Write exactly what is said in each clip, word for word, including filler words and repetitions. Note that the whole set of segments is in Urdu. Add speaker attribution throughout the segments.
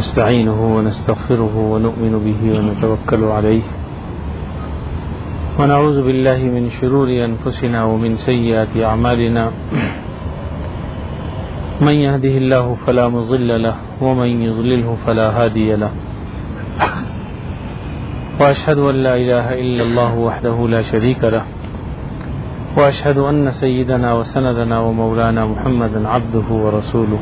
Speaker 1: ونستعينه ونستغفره ونؤمن به ونتوكل عليه ونعوذ بالله من شرور أنفسنا ومن سيئات أعمالنا من يهده الله فلا مضل له ومن يضلله فلا هادي له وأشهد أن لا إله إلا الله وحده لا شريك له وأشهد أن سيدنا وسندنا ومولانا محمدا عبده ورسوله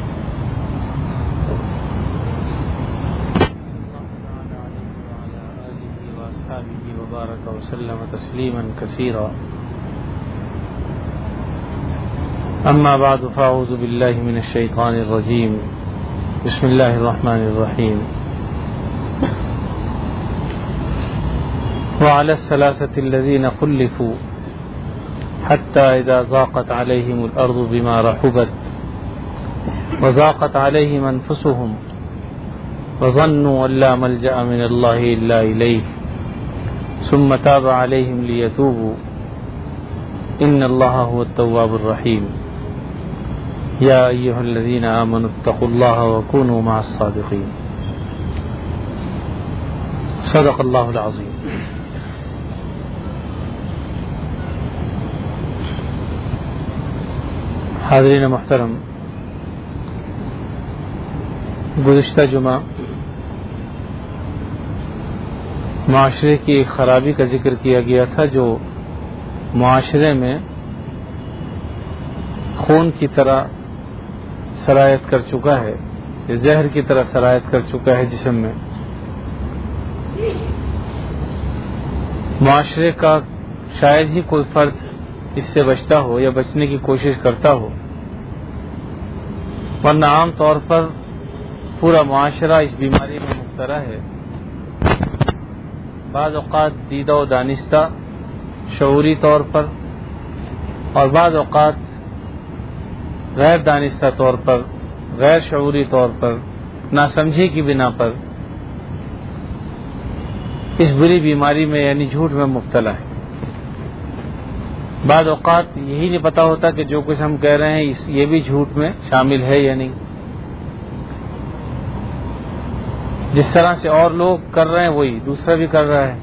Speaker 1: وبارك وسلم تسليما كثيرا. أما بعد فأعوذ بالله من الشيطان الرجيم. بسم الله الرحمن الرحيم. وعلى الثلاثة الذين خلفوا حتى إذا ضاقت عليهم الأرض بما رحبت وضاقت عليهم أنفسهم وظنوا أن لا ملجأ من الله إلا إليه ثم تاب عليهم ليتوبوا إن الله هو التواب الرحيم. يا أيها الذين آمنوا اتقوا الله وكونوا مع الصادقين. صدق الله العظيم. حاضرین محترم، گزشتہ جمعہ معاشرے کی ایک خرابی کا ذکر کیا گیا تھا جو معاشرے میں خون کی طرح سرایت کر چکا ہے، زہر کی طرح سرایت کر چکا ہے جسم میں. معاشرے کا شاید ہی کوئی فرد اس سے بچتا ہو یا بچنے کی کوشش کرتا ہو، ورنہ عام طور پر پورا معاشرہ اس بیماری میں مبتلا ہے. بعض اوقات دیدہ و دانستہ شعوری طور پر اور بعض اوقات غیر دانستہ طور پر، غیر شعوری طور پر، ناسمجھی کی بنا پر اس بری بیماری میں یعنی جھوٹ میں مبتلا ہے. بعض اوقات یہی نہیں پتا ہوتا کہ جو کچھ ہم کہہ رہے ہیں یہ بھی جھوٹ میں شامل ہے یا نہیں. جس طرح سے اور لوگ کر رہے ہیں وہی دوسرا بھی کر رہا ہے.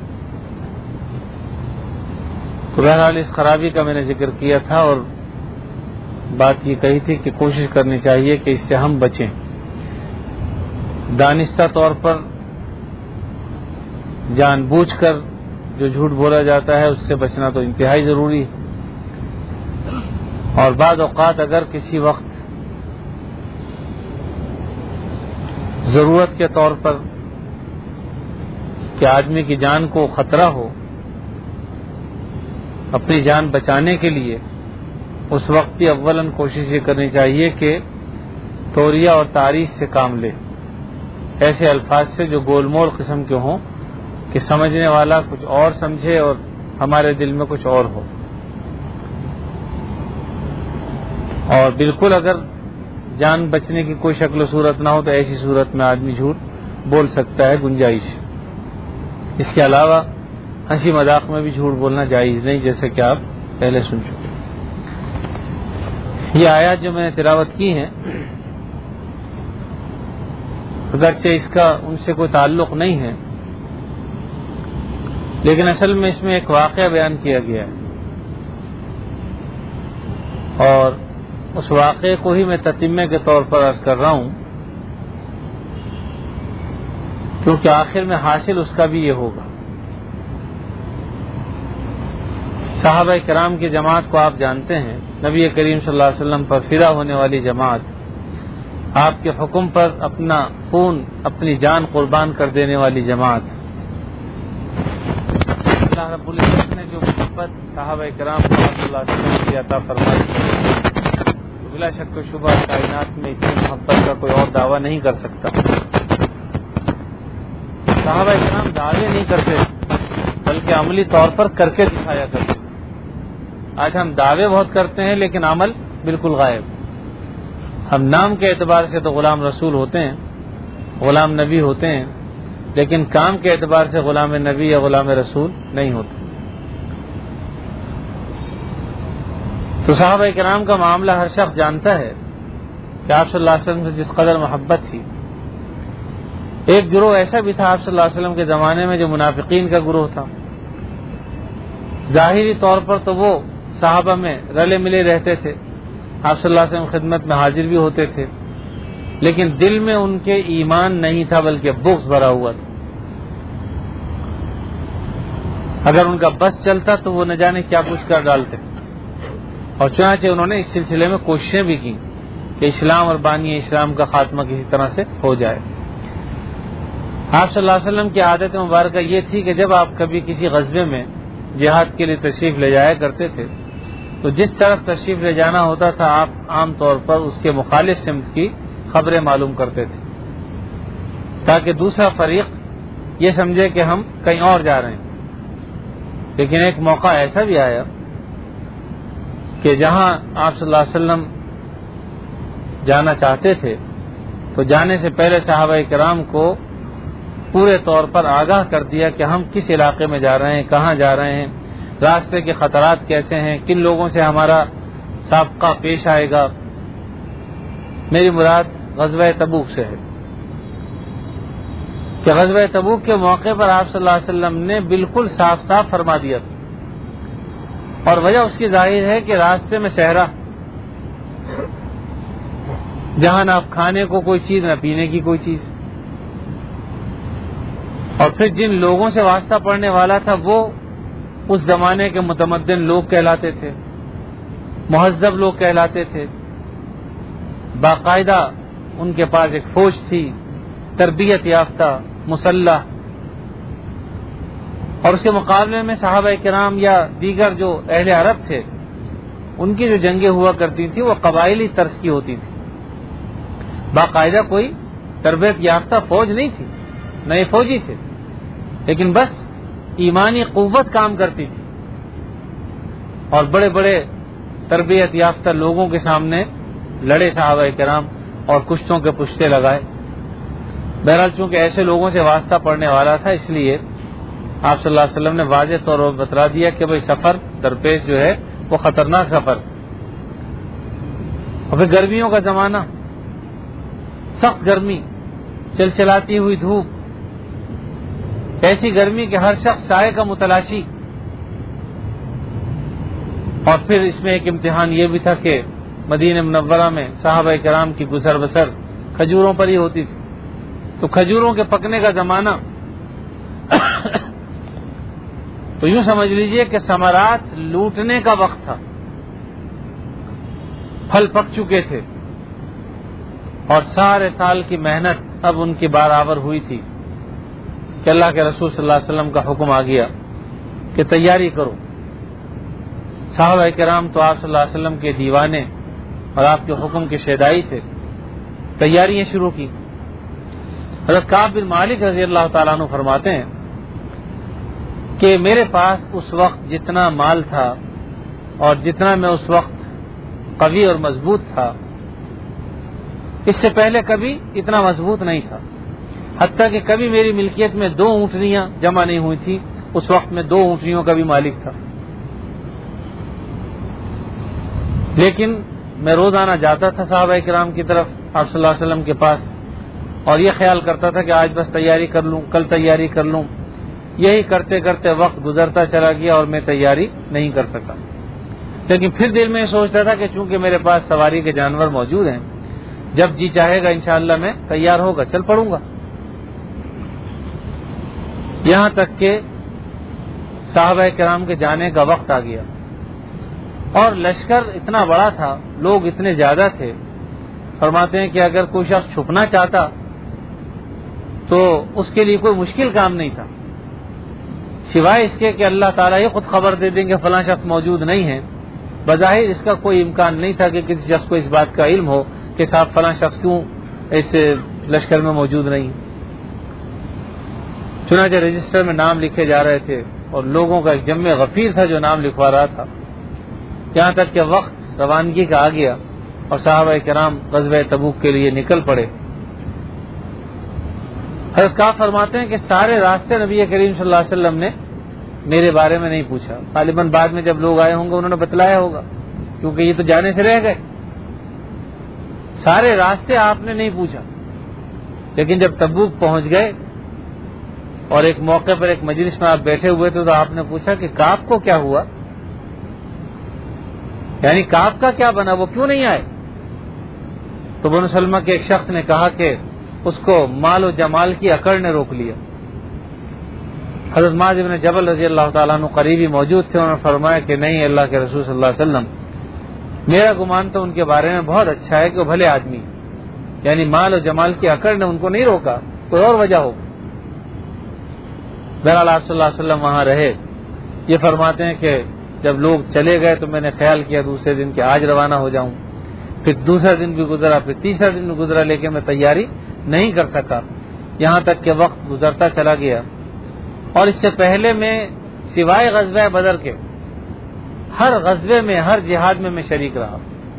Speaker 1: تو بہرحال اس خرابی کا میں نے ذکر کیا تھا اور بات یہ کہی تھی کہ کوشش کرنی چاہیے کہ اس سے ہم بچیں. دانستہ طور پر جان بوجھ کر جو جھوٹ بولا جاتا ہے اس سے بچنا تو انتہائی ضروری ہے. اور بعض اوقات اگر کسی وقت ضرورت کے طور پر کہ آدمی کی جان کو خطرہ ہو، اپنی جان بچانے کے لیے اس وقت بھی اولاً کوشش یہ کرنی چاہیے کہ توریہ اور تعریض سے کام لے، ایسے الفاظ سے جو گول مول قسم کے ہوں کہ سمجھنے والا کچھ اور سمجھے اور ہمارے دل میں کچھ اور ہو. اور بالکل اگر جان بچنے کی کوئی شکل و صورت نہ ہو تو ایسی صورت میں آدمی جھوٹ بول سکتا ہے، گنجائش. اس کے علاوہ ہنسی مذاق میں بھی جھوٹ بولنا جائز نہیں، جیسے کہ آپ پہلے سن چکے. یہ آیات جو میں نے تلاوت کی ہیں اگرچہ اس کا ان سے کوئی تعلق نہیں ہے، لیکن اصل میں اس میں ایک واقعہ بیان کیا گیا ہے اور اس واقعے کو ہی میں تتمہ کے طور پر عرض کر رہا ہوں، کیونکہ آخر میں حاصل اس کا بھی یہ ہوگا. صحابہ کرام کی جماعت کو آپ جانتے ہیں، نبی کریم صلی اللہ علیہ وسلم پر فدا ہونے والی جماعت، آپ کے حکم پر اپنا خون اپنی جان قربان کر دینے والی جماعت. اللہ رب العزت نے جو محبت صحابہ کرام کو صلی اللہ علیہ وسلم کی عطا فرمائی، بلا شک و شبہ کائنات میں اتنی محبت کا کوئی اور دعویٰ نہیں کر سکتا. صحابہ کرام دعوے نہیں کرتے بلکہ عملی طور پر کر کے دکھایا کرتے. آج ہم دعوے بہت کرتے ہیں لیکن عمل بالکل غائب. ہم نام کے اعتبار سے تو غلام رسول ہوتے ہیں، غلام نبی ہوتے ہیں، لیکن کام کے اعتبار سے غلام نبی یا غلام رسول نہیں ہوتے. تو صحابہ کرام کا معاملہ ہر شخص جانتا ہے کہ آپ صلی اللہ علیہ وسلم سے جس قدر محبت تھی، ایک گروہ ایسا بھی تھا آپ صلی اللہ علیہ وسلم کے زمانے میں جو منافقین کا گروہ تھا. ظاہری طور پر تو وہ صحابہ میں رلے ملے رہتے تھے, آپ صلی اللہ علیہ وسلم خدمت میں حاضر بھی ہوتے تھے, لیکن دل میں ان کے ایمان نہیں تھا بلکہ بغض بھرا ہوا تھا. اگر ان کا بس چلتا تو وہ نہ جانے کیا کچھ کر ڈالتے, اور چنانچہ انہوں نے اس سلسلے میں کوششیں بھی کی کہ اسلام اور بانی اسلام کا خاتمہ کسی طرح سے ہو جائے. آپ صلی اللہ علیہ وسلم کی عادت مبارکہ یہ تھی کہ جب آپ کبھی کسی غزوے میں جہاد کے لیے تشریف لے جایا کرتے تھے تو جس طرف تشریف لے جانا ہوتا تھا آپ عام طور پر اس کے مخالف سمت کی خبریں معلوم کرتے تھے تاکہ دوسرا فریق یہ سمجھے کہ ہم کہیں اور جا رہے ہیں. لیکن ایک موقع ایسا بھی آیا کہ جہاں آپ صلی اللہ علیہ وسلم جانا چاہتے تھے تو جانے سے پہلے صحابہ کرام کو پورے طور پر آگاہ کر دیا کہ ہم کس علاقے میں جا رہے ہیں, کہاں جا رہے ہیں, راستے کے خطرات کیسے ہیں, کن لوگوں سے ہمارا سابقہ پیش آئے گا. میری مراد غزوہ تبوک سے ہے کہ غزوہ تبوک کے موقع پر آپ صلی اللہ علیہ وسلم نے بالکل صاف صاف فرما دیا تھا, اور وجہ اس کی ظاہر ہے کہ راستے میں صحرا, جہاں نہ کھانے کو کوئی چیز نہ پینے کی کوئی چیز, اور پھر جن لوگوں سے واسطہ پڑنے والا تھا وہ اس زمانے کے متمدن لوگ کہلاتے تھے, مہذب لوگ کہلاتے تھے. باقاعدہ ان کے پاس ایک فوج تھی, تربیت یافتہ, مسلح, اور اس کے مقابلے میں صحابہ کرام یا دیگر جو اہل عرب تھے ان کی جو جنگیں ہوا کرتی تھیں وہ قبائلی طرز کی ہوتی تھی. باقاعدہ کوئی تربیت یافتہ فوج نہیں تھی, نئے فوجی تھے, لیکن بس ایمانی قوت کام کرتی تھی اور بڑے بڑے تربیت یافتہ لوگوں کے سامنے لڑے صحابہ کرام اور کشتوں کے پشتے لگائے. بہرحال چونکہ ایسے لوگوں سے واسطہ پڑنے والا تھا اس لیے آپ صلی اللہ علیہ وسلم نے واضح طور پر بتلا دیا کہ بھئی سفر درپیش جو ہے وہ خطرناک سفر. اور پھر گرمیوں کا زمانہ, سخت گرمی, چلچلاتی ہوئی دھوپ, ایسی گرمی کہ ہر شخص سائے کا متلاشی. اور پھر اس میں ایک امتحان یہ بھی تھا کہ مدینہ منورہ میں صحابہ کرام کی گزر بسر کھجوروں پر ہی ہوتی تھی, تو کھجوروں کے پکنے کا زمانہ تو یوں سمجھ لیجئے کہ ثمرات لوٹنے کا وقت تھا, پھل پک چکے تھے اور سارے سال کی محنت اب ان کی بارآور ہوئی تھی کہ اللہ کے رسول صلی اللہ علیہ وسلم کا حکم آ گیا کہ تیاری کرو. صحابہ کرام تو آپ صلی اللہ علیہ وسلم کے دیوانے اور آپ کے حکم کے شیدائی تھے, تیاریاں شروع کی. حضرت کعب بن مالک رضی اللہ تعالیٰ عنہ فرماتے ہیں کہ میرے پاس اس وقت جتنا مال تھا اور جتنا میں اس وقت قوی اور مضبوط تھا اس سے پہلے کبھی اتنا مضبوط نہیں تھا, حتیٰ کہ کبھی میری ملکیت میں دو اونٹنیاں جمع نہیں ہوئی تھی, اس وقت میں دو اونٹنیوں کا بھی مالک تھا. لیکن میں روزانہ جاتا تھا صحابہ کرام کی طرف آپ صلی اللہ علیہ وسلم کے پاس اور یہ خیال کرتا تھا کہ آج بس تیاری کر لوں, کل تیاری کر لوں. یہی کرتے کرتے وقت گزرتا چلا گیا اور میں تیاری نہیں کر سکا. لیکن پھر دل میں سوچتا تھا کہ چونکہ میرے پاس سواری کے جانور موجود ہیں, جب جی چاہے گا انشاءاللہ میں تیار ہوگا چل پڑوں گا. یہاں تک کہ صحابہ کرام کے جانے کا وقت آ گیا اور لشکر اتنا بڑا تھا, لوگ اتنے زیادہ تھے. فرماتے ہیں کہ اگر کوئی شخص چھپنا چاہتا تو اس کے لیے کوئی مشکل کام نہیں تھا, سوائے اس کے کہ اللہ تعالیٰ یہ خود خبر دے دیں کہ فلاں شخص موجود نہیں ہے. بظاہر اس کا کوئی امکان نہیں تھا کہ کسی شخص کو اس بات کا علم ہو کہ صاحب فلاں شخص کیوں اس لشکر میں موجود نہیں. چنانچہ رجسٹر میں نام لکھے جا رہے تھے اور لوگوں کا ایک جمع غفیر تھا جو نام لکھوا رہا تھا, یہاں تک کہ وقت روانگی کا آ گیا اور صحابہ کرام غزوہ تبوک کے لیے نکل پڑے. حضرت کعب فرماتے ہیں کہ سارے راستے نبی کریم صلی اللہ علیہ وسلم نے میرے بارے میں نہیں پوچھا. غالباً بعد میں جب لوگ آئے ہوں گے انہوں نے بتلایا ہوگا کیونکہ یہ تو جانے سے رہ گئے. سارے راستے آپ نے نہیں پوچھا, لیکن جب تبوک پہنچ گئے اور ایک موقع پر ایک مجلس میں آپ بیٹھے ہوئے تھے تو آپ نے پوچھا کہ کعب کو کیا ہوا، یعنی کعب کا کیا بنا، وہ کیوں نہیں آئے؟ تو بنو سلمہ کے ایک شخص نے کہا کہ اس کو مال و جمال کی اکڑ نے روک لیا۔ حضرت معاذ بن جبل رضی اللہ تعالیٰ عنہ قریبی موجود تھے، انہوں نے فرمایا کہ نہیں، اللہ کے رسول صلی اللہ علیہ وسلم، میرا گمان تو ان کے بارے میں بہت اچھا ہے کہ وہ بھلے آدمی، یعنی مال و جمال کی اکڑ نے ان کو نہیں روکا، کوئی اور وجہ ہو۔ بہرحال آپ صلی اللہ علیہ وسلم وہاں رہے۔ یہ فرماتے ہیں کہ جب لوگ چلے گئے تو میں نے خیال کیا دوسرے دن کہ آج روانہ ہو جاؤں، پھر دوسرا دن بھی گزرا، پھر تیسرا دن بھی گزرا، لیکن میں تیاری نہیں کر سکا، یہاں تک کہ وقت گزرتا چلا گیا۔ اور اس سے پہلے میں سوائے غزوہ بدر کے ہر غزوے میں، ہر جہاد میں میں شریک رہا،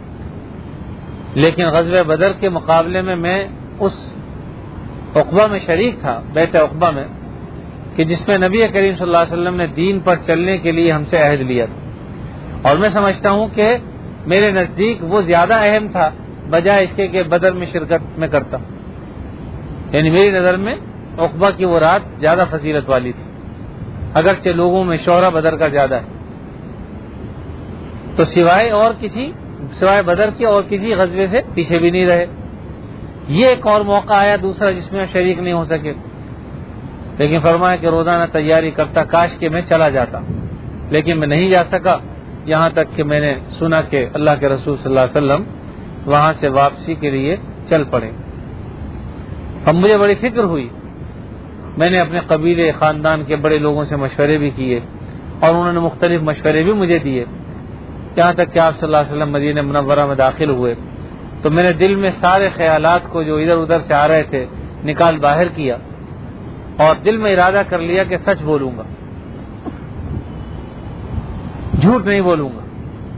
Speaker 1: لیکن غزوہ بدر کے مقابلے میں میں اس عقبہ میں شریک تھا، بیعت عقبہ میں، کہ جس میں نبی کریم صلی اللہ علیہ وسلم نے دین پر چلنے کے لیے ہم سے عہد لیا تھا، اور میں سمجھتا ہوں کہ میرے نزدیک وہ زیادہ اہم تھا بجائے اس کے کہ بدر میں شرکت میں کرتا، یعنی میری نظر میں عقبہ کی وہ رات زیادہ فضیلت والی تھی، اگرچہ لوگوں میں شہرہ بدر کا زیادہ ہے۔ تو سوائے اور کسی سوائے بدر کے اور کسی غزوے سے پیچھے بھی نہیں رہے۔ یہ ایک اور موقع آیا دوسرا جس میں شریک نہیں ہو سکے، لیکن فرمایا کہ روزانہ تیاری کرتا، کاش کہ میں چلا جاتا، لیکن میں نہیں جا سکا، یہاں تک کہ میں نے سنا کہ اللہ کے رسول صلی اللہ علیہ وسلم وہاں سے واپسی کے لیے چل پڑے۔ اب مجھے بڑی فکر ہوئی، میں نے اپنے قبیلے خاندان کے بڑے لوگوں سے مشورے بھی کیے اور انہوں نے مختلف مشورے بھی مجھے دیے، یہاں تک کہ آپ صلی اللہ علیہ وسلم مدینہ منورہ میں داخل ہوئے تو میں نے دل میں سارے خیالات کو جو ادھر ادھر سے آ رہے تھے نکال باہر کیا اور دل میں ارادہ کر لیا کہ سچ بولوں گا، جھوٹ نہیں بولوں گا۔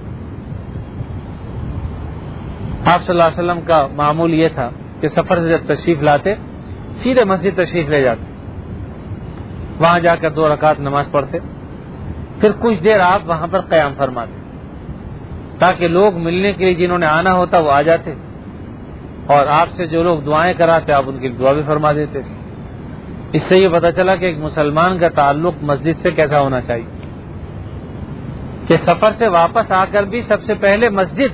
Speaker 1: آپ صلی اللہ علیہ وسلم کا معمول یہ تھا کہ سفر سے جب تشریف لاتے سیدھے مسجد تشریف لے جاتے، وہاں جا کر دو رکعت نماز پڑھتے، پھر کچھ دیر آپ وہاں پر قیام فرماتے تاکہ لوگ ملنے کے لیے جنہوں نے آنا ہوتا وہ آ جاتے، اور آپ سے جو لوگ دعائیں کراتے آپ ان کی دعا بھی فرما دیتے۔ اس سے یہ پتہ چلا کہ ایک مسلمان کا تعلق مسجد سے کیسا ہونا چاہیے کہ سفر سے واپس آ کر بھی سب سے پہلے مسجد۔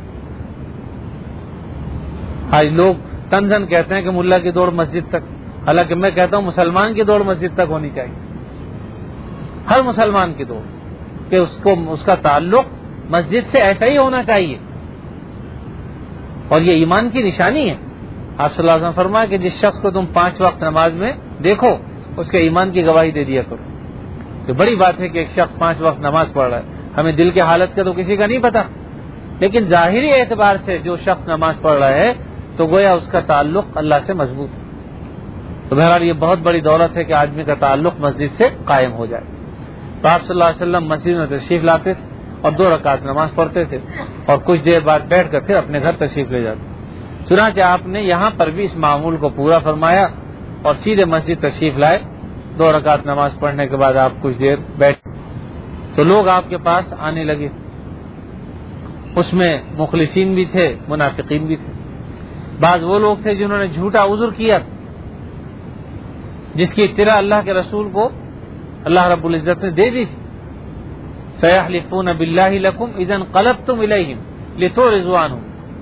Speaker 1: آج لوگ تنزن کہتے ہیں کہ ملا کی دوڑ مسجد تک، حالانکہ میں کہتا ہوں مسلمان کی دوڑ مسجد تک ہونی چاہیے، ہر مسلمان کی دوڑ، کہ اس کو اس کا تعلق مسجد سے ایسا ہی ہونا چاہیے، اور یہ ایمان کی نشانی ہے۔ آپ صلی اللہ علیہ وسلم فرمایا کہ جس شخص کو تم پانچ وقت نماز میں دیکھو اس کے ایمان کی گواہی دے دیا کرو۔ تو بڑی بات ہے کہ ایک شخص پانچ وقت نماز پڑھ رہا ہے، ہمیں دل کے حالت کا تو کسی کا نہیں پتا، لیکن ظاہری اعتبار سے جو شخص نماز پڑھ رہا ہے تو گویا اس کا تعلق اللہ سے مضبوط ہے۔ تو بہرحال یہ بہت بڑی دولت ہے کہ آدمی کا تعلق مسجد سے قائم ہو جائے۔ تو آپ صلی اللہ علیہ وسلم مسجد میں تشریف لاتے تھے اور دو رکعت نماز پڑھتے تھے اور کچھ دیر بعد بیٹھ کر پھر اپنے گھر تشریف لے جاتے۔ چنانچہ آپ نے یہاں پر بھی اس معمول کو پورا فرمایا اور سیدھے مسجد تشریف لائے، دو رکعت نماز پڑھنے کے بعد آپ کچھ دیر بیٹھے تو لوگ آپ کے پاس آنے لگے، اس میں مخلصین بھی تھے، منافقین بھی تھے، بعض وہ لوگ تھے جنہوں نے جھوٹا عذر کیا جس کی اطلاع اللہ کے رسول کو اللہ رب العزت نے دے دی تھی۔ سَيَحْلِفُونَ بِاللَّهِ لَكُمْ إِذَا انقَلَبْتُمْ إِلَيْهِمْ لِتُعْرِضُوا عَنْهُمْ،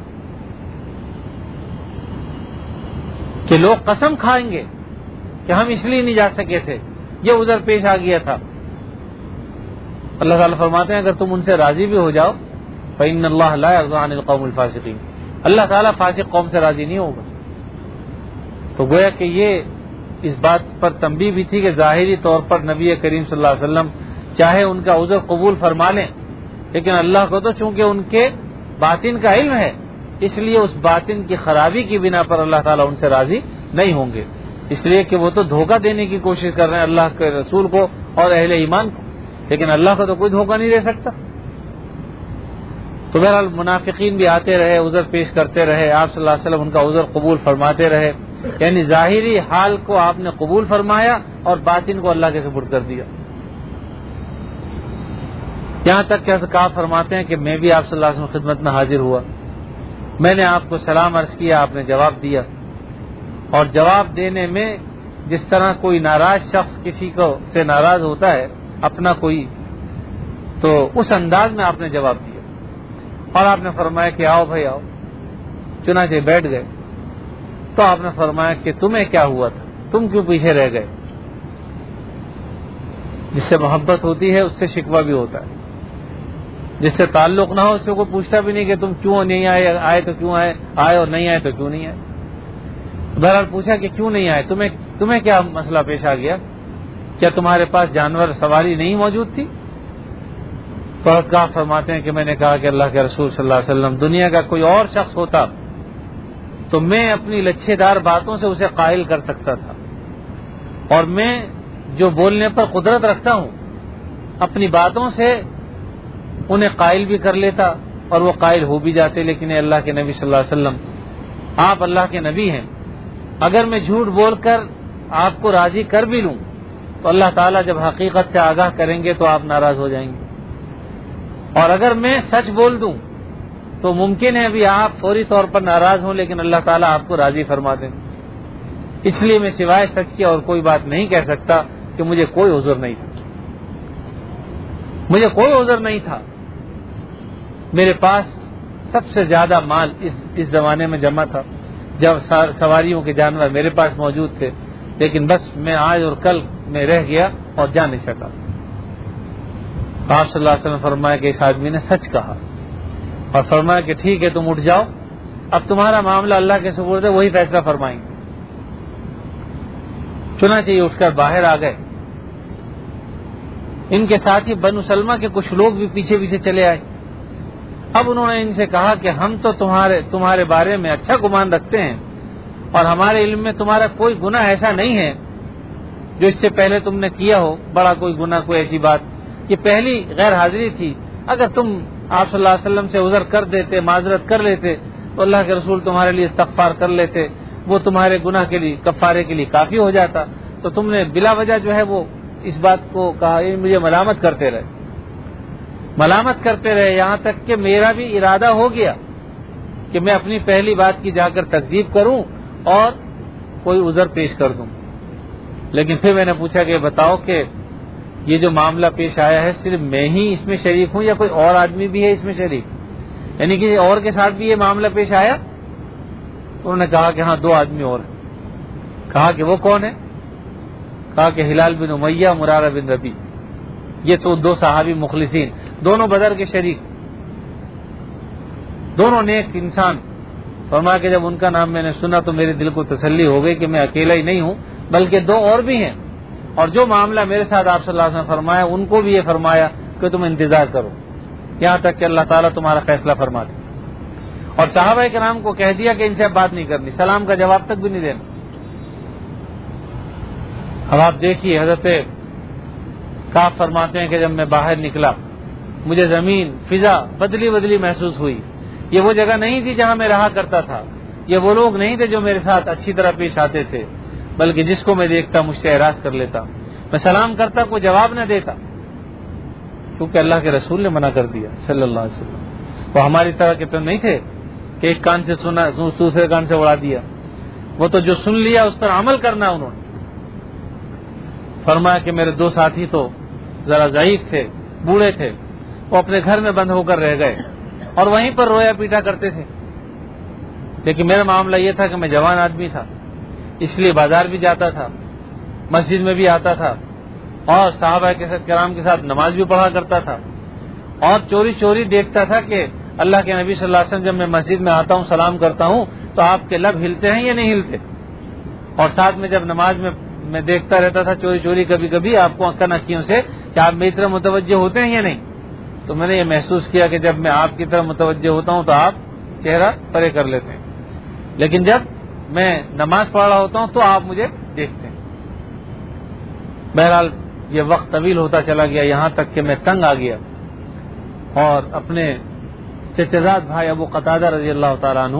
Speaker 1: کہ لوگ قسم کھائیں گے کہ ہم اس لیے نہیں جا سکے تھے، یہ عذر پیش آ گیا تھا۔ اللہ تعالیٰ فرماتے ہیں اگر تم ان سے راضی بھی ہو جاؤ فَإِنَّ اللَّهَ لَا يَرْضَىٰ عَنِ الْقَوْمِ الْفَاسِقِينَ، اللہ تعالیٰ فاسق قوم سے راضی نہیں ہوگا۔ تو گویا کہ یہ اس بات پر تنبیہ بھی تھی کہ ظاہری طور پر نبی کریم صلی اللہ علیہ وسلم چاہے ان کا عذر قبول فرما لیں، لیکن اللہ کو تو چونکہ ان کے باطن کا علم ہے، اس لیے اس باطن کی خرابی کی بنا پر اللہ تعالیٰ ان سے راضی نہیں ہوں گے، اس لیے کہ وہ تو دھوکہ دینے کی کوشش کر رہے ہیں اللہ کے رسول کو اور اہل ایمان کو، لیکن اللہ کو تو کوئی دھوکہ نہیں دے سکتا۔ تو بہرحال منافقین بھی آتے رہے، عذر پیش کرتے رہے، آپ صلی اللہ علیہ وسلم ان کا عذر قبول فرماتے رہے، یعنی ظاہری حال کو آپ نے قبول فرمایا اور باطن کو اللہ کے سپرد کر دیا۔ یہاں تک کہ کہا فرماتے ہیں کہ میں بھی آپ صلی اللہ علیہ وسلم خدمت میں حاضر ہوا، میں نے آپ کو سلام عرض کیا، آپ نے جواب دیا، اور جواب دینے میں جس طرح کوئی ناراض شخص کسی کو سے ناراض ہوتا ہے اپنا کوئی، تو اس انداز میں آپ نے جواب دیا اور آپ نے فرمایا کہ آؤ بھائی آؤ، چنانچہ بیٹھ گئے. تو آپ نے فرمایا کہ تمہیں کیا ہوا تھا، تم کیوں پیچھے رہ گئے؟ جس سے محبت ہوتی ہے اس سے شکوہ بھی ہوتا ہے، جس سے تعلق نہ ہو اس سے کوئی پوچھتا بھی نہیں کہ تم کیوں نہیں آئے، آئے تو کیوں آئے، آئے اور نہیں آئے تو کیوں نہیں آئے. بہرحال پوچھا کہ کیوں نہیں آئے، تمہیں تمہیں کیا مسئلہ پیش آ گیا، کیا تمہارے پاس جانور سواری نہیں موجود تھی؟ تو فرماتے ہیں کہ میں نے کہا کہ اللہ کے رسول صلی اللہ علیہ وسلم دنیا کا کوئی اور شخص ہوتا تو میں اپنی لچھے دار باتوں سے اسے قائل کر سکتا تھا، اور میں جو بولنے پر قدرت رکھتا ہوں اپنی باتوں سے انہیں قائل بھی کر لیتا اور وہ قائل ہو بھی جاتے. لیکن اے اللہ کے نبی صلی اللہ علیہ وسلم، آپ اللہ کے نبی ہیں، اگر میں جھوٹ بول کر آپ کو راضی کر بھی لوں تو اللہ تعالیٰ جب حقیقت سے آگاہ کریں گے تو آپ ناراض ہو جائیں گے، اور اگر میں سچ بول دوں تو ممکن ہے ابھی آپ فوری طور پر ناراض ہوں لیکن اللہ تعالیٰ آپ کو راضی فرما دیں. اس لیے میں سوائے سچ کے اور کوئی بات نہیں کہہ سکتا کہ مجھے کوئی عذر نہیں تھا، مجھے کوئی عذر نہیں تھا. میرے پاس سب سے زیادہ مال اس اس زمانے میں جمع تھا، جب سواریوں کے جانور میرے پاس موجود تھے، لیکن بس میں آج اور کل میں رہ گیا اور جا نہیں سکا. آپ صلی اللہ علیہ وسلم فرمایا کہ اس آدمی نے سچ کہا اور فرمایا کہ ٹھیک ہے تم اٹھ جاؤ، اب تمہارا معاملہ اللہ کے سپرد ہے، وہی فیصلہ فرمائیں گے. چنانچہ یہ اٹھ کر باہر آ گئے. ان کے ساتھ ہی بنو سلمہ کے کچھ لوگ بھی پیچھے پیچھے چلے آئے. اب انہوں نے ان سے کہا کہ ہم تو تمہارے تمہارے بارے میں اچھا گمان رکھتے ہیں اور ہمارے علم میں تمہارا کوئی گناہ ایسا نہیں ہے جو اس سے پہلے تم نے کیا ہو، بڑا کوئی گناہ، کوئی ایسی بات. یہ پہلی غیر حاضری تھی، اگر تم آپ صلی اللہ علیہ وسلم سے عذر کر دیتے، معذرت کر لیتے تو اللہ کے رسول تمہارے لیے استغفار کر لیتے، وہ تمہارے گناہ کے لیے کفارے کے لیے کافی ہو جاتا. تو تم نے بلا وجہ جو ہے وہ اس بات کو کہا. یہ مجھے ملامت کرتے رہے ملامت کرتے رہے یہاں تک کہ میرا بھی ارادہ ہو گیا کہ میں اپنی پہلی بات کی جا کر تکذیب کروں اور کوئی عذر پیش کر دوں. لیکن پھر میں نے پوچھا کہ بتاؤ کہ یہ جو معاملہ پیش آیا ہے صرف میں ہی اس میں شریک ہوں یا کوئی اور آدمی بھی ہے اس میں شریک، یعنی کہ اور کے ساتھ بھی یہ معاملہ پیش آیا؟ تو انہوں نے کہا کہ ہاں دو آدمی اور ہیں. کہا کہ وہ کون ہے؟ کہا کہ ہلال بن امیہ، مرارہ بن ربیع. یہ تو دو صحابی مخلصین، دونوں بدر کے شریک، دونوں نیک انسان. فرمایا کہ جب ان کا نام میں نے سنا تو میرے دل کو تسلی ہو گئی کہ میں اکیلا ہی نہیں ہوں بلکہ دو اور بھی ہیں، اور جو معاملہ میرے ساتھ آپ صلی اللہ علیہ وسلم نے فرمایا ان کو بھی یہ فرمایا کہ تم انتظار کرو یہاں تک کہ اللہ تعالیٰ تمہارا فیصلہ فرما دے. اور صحابہ کرام کو کہہ دیا کہ ان سے اب بات نہیں کرنی، سلام کا جواب تک بھی نہیں دینا. اب آپ دیکھیے حضرت کعب فرماتے ہیں کہ جب میں باہر نکلا مجھے زمین فضا بدلی بدلی محسوس ہوئی. یہ وہ جگہ نہیں تھی جہاں میں رہا کرتا تھا، یہ وہ لوگ نہیں تھے جو میرے ساتھ اچھی طرح پیش آتے تھے، بلکہ جس کو میں دیکھتا مجھ سے اعراض کر لیتا. میں سلام کرتا کوئی جواب نہ دیتا کیونکہ اللہ کے رسول نے منع کر دیا صلی اللہ علیہ وسلم. وہ ہماری طرح کے تو نہیں تھے کہ ایک کان سے سنا دوسرے کان سے اڑا دیا، وہ تو جو سن لیا اس پر عمل کرنا. انہوں نے فرمایا کہ میرے دو ساتھی تو ذرا ضعیف تھے، بوڑھے تھے، وہ اپنے گھر میں بند ہو کر رہ گئے اور وہیں پر رویا پیٹا کرتے تھے. لیکن میرا معاملہ یہ تھا کہ میں جوان آدمی تھا، اس لیے بازار بھی جاتا تھا، مسجد میں بھی آتا تھا اور صحابہ کے ساتھ کرام کے ساتھ نماز بھی پڑھا کرتا تھا، اور چوری چوری دیکھتا تھا کہ اللہ کے نبی صلی اللہ علیہ وسلم جب میں مسجد میں آتا ہوں سلام کرتا ہوں تو آپ کے لب ہلتے ہیں یا نہیں ہلتے. اور ساتھ میں جب نماز میں میں دیکھتا رہتا تھا چوری چوری کبھی کبھی آپ کو آنکھوں نکیوں سے کہ آپ میری طرف متوجہ ہوتے ہیں یا نہیں. تو میں نے یہ محسوس کیا کہ جب میں آپ کی طرف متوجہ ہوتا ہوں تو آپ چہرہ پرے کر لیتے ہیں، لیکن جب میں نماز پڑھ رہا ہوتا ہوں تو آپ مجھے دیکھتے ہیں. بہرحال یہ وقت طویل ہوتا چلا گیا یہاں تک کہ میں تنگ آ گیا اور اپنے چچزاد بھائی ابو قتادہ رضی اللہ تعالیٰ عنہ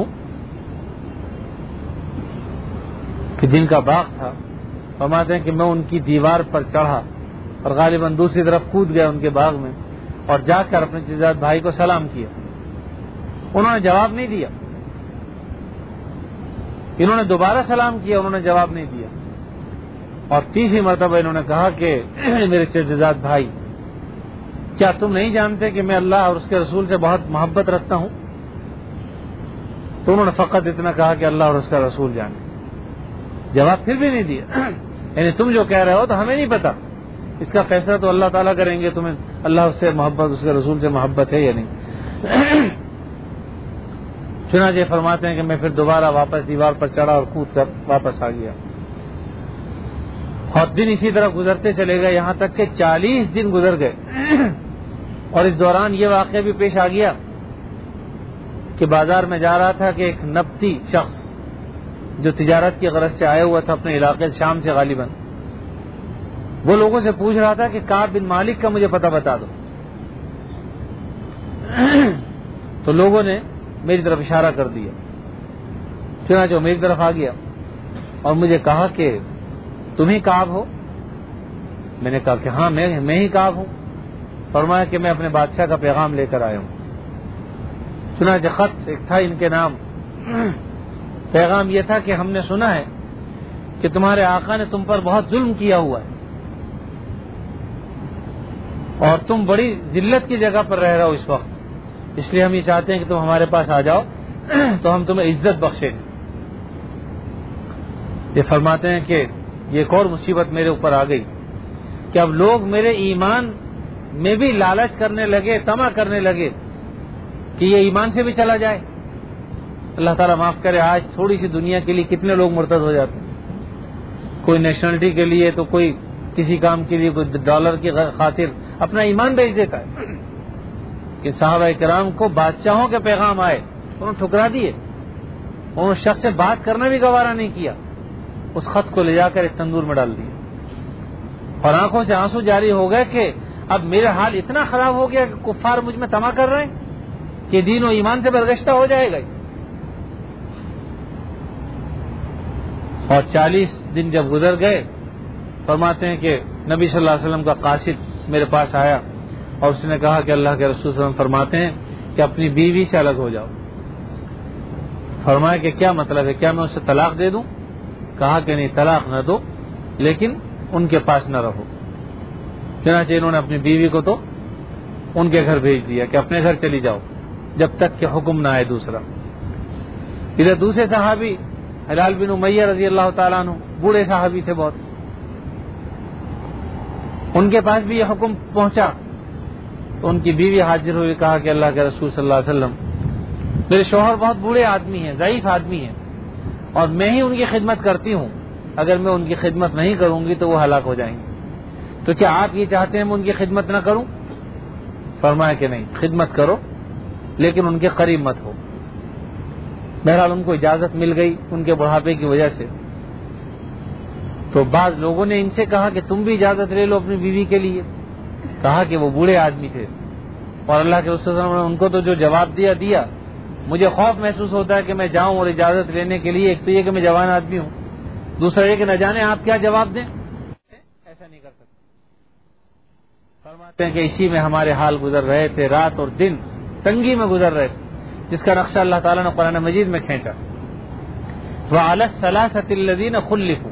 Speaker 1: کہ جن کا باغ تھا، فرماتے ہیں کہ میں ان کی دیوار پر چڑھا اور غالباً دوسری طرف کود گیا ان کے باغ میں اور جا کر اپنے چچزاد بھائی کو سلام کیا. انہوں نے جواب نہیں دیا. انہوں نے دوبارہ سلام کیا، انہوں نے جواب نہیں دیا، اور تیسری مرتبہ انہوں نے کہا کہ میرے چچیزاد بھائی، کیا تم نہیں جانتے کہ میں اللہ اور اس کے رسول سے بہت محبت رکھتا ہوں؟ تو انہوں نے فقط اتنا کہا کہ اللہ اور اس کا رسول جانے، جواب پھر بھی نہیں دیا. یعنی تم جو کہہ رہے ہو تو ہمیں نہیں پتا، اس کا فیصلہ تو اللہ تعالیٰ کریں گے، تمہیں اللہ اس سے محبت، اس کے رسول سے محبت ہے یا نہیں. چنانچہ فرماتے ہیں کہ میں پھر دوبارہ واپس دیوار پر چڑھا اور کود کر واپس آ گیا، اور دن اسی طرح گزرتے چلے گئے، یہاں تک کہ چالیس دن گزر گئے. اور اس دوران یہ واقعہ بھی پیش آ گیا کہ بازار میں جا رہا تھا کہ ایک نبطی شخص جو تجارت کی غرض سے آیا ہوا تھا اپنے علاقے شام سے غالباً، وہ لوگوں سے پوچھ رہا تھا کہ کعب بن مالک کا مجھے پتہ بتا دو. تو لوگوں نے میری طرف اشارہ کر دیا، چنانچہ وہ میری طرف آ گیا اور مجھے کہا کہ تم ہی کعب ہو؟ میں نے کہا کہ ہاں میں میں ہی کعب ہوں. فرمایا کہ میں اپنے بادشاہ کا پیغام لے کر آیا ہوں. چنانچہ خط ایک تھا ان کے نام، پیغام یہ تھا کہ ہم نے سنا ہے کہ تمہارے آقا نے تم پر بہت ظلم کیا ہوا ہے اور تم بڑی ذلت کی جگہ پر رہ رہے ہو اس وقت، اس لیے ہم یہ چاہتے ہیں کہ تم ہمارے پاس آ جاؤ تو ہم تمہیں عزت بخشیں گے. یہ فرماتے ہیں کہ یہ ایک اور مصیبت میرے اوپر آ گئی کہ اب لوگ میرے ایمان میں بھی لالچ کرنے لگے، طمع کرنے لگے کہ یہ ایمان سے بھی چلا جائے. اللہ تعالیٰ معاف کرے، آج تھوڑی سی دنیا کے لیے کتنے لوگ مرتد ہو جاتے ہیں، کوئی نیشنلٹی کے لیے تو کوئی کسی کام کے لیے، کوئی ڈالر کی خاطر اپنا ایمان بیچ دیتا ہے. کہ صحابہ کرام کو بادشاہوں کے پیغام آئے، انہوں نے ٹھکرا دیے، انہوں نے شخص سے بات کرنا بھی گوارا نہیں کیا، اس خط کو لے جا کر ایک تندور میں ڈال دیا، اور آنکھوں سے آنسو جاری ہو گئے کہ اب میرا حال اتنا خراب ہو گیا کہ کفار مجھ میں طمع کر رہے ہیں کہ دین و ایمان سے برگشتہ ہو جائے گا. اور چالیس دن جب گزر گئے، فرماتے ہیں کہ نبی صلی اللہ علیہ وسلم کا قاصد میرے پاس آیا اور اس نے کہا کہ اللہ کے رسول صلی اللہ علیہ وسلم فرماتے ہیں کہ اپنی بیوی سے الگ ہو جاؤ. فرمایا کہ کیا مطلب ہے، کیا میں اسے طلاق دے دوں؟ کہا کہ نہیں، طلاق نہ دو، لیکن ان کے پاس نہ رہو. چنانچہ انہوں نے اپنی بیوی کو تو ان کے گھر بھیج دیا کہ اپنے گھر چلی جاؤ جب تک کہ حکم نہ آئے دوسرا. ادھر دوسرے صحابی ہلال بن امیہ رضی اللہ تعالیٰ عنہ، بوڑھے صحابی تھے بہت، ان کے پاس بھی یہ حکم پہنچا تو ان کی بیوی حاضر ہوئی، کہا کہ اللہ کے رسول صلی اللہ علیہ وسلم، میرے شوہر بہت بوڑھے آدمی ہیں، ضعیف آدمی ہیں، اور میں ہی ان کی خدمت کرتی ہوں، اگر میں ان کی خدمت نہیں کروں گی تو وہ ہلاک ہو جائیں گے، تو کیا آپ یہ چاہتے ہیں میں ان کی خدمت نہ کروں؟ فرمایا کہ نہیں، خدمت کرو لیکن ان کے قریب مت ہو. بہرحال ان کو اجازت مل گئی ان کے بڑھاپے کی وجہ سے. تو بعض لوگوں نے ان سے کہا کہ تم بھی اجازت لے لو اپنی بیوی کے لیے. کہا کہ وہ بوڑھے آدمی تھے اور اللہ کے رسول صلی اللہ علیہ وسلم نے ان کو تو جو جواب دیا دیا. مجھے خوف محسوس ہوتا ہے کہ میں جاؤں اور اجازت لینے کے لیے، ایک تو یہ کہ میں جوان آدمی ہوں، دوسرا یہ کہ نہ جانے آپ کیا جواب دیں، ایسا نہیں کر سکتے. فرماتے ہیں کہ اسی میں ہمارے حال گزر رہے تھے، رات اور دن تنگی میں گزر رہے تھے، جس کا نقشہ اللہ تعالیٰ نے قرآن مجید میں کھینچا. وَعَلَى الثَّلَاثَةِ الَّذِينَ خُلِّفُوا،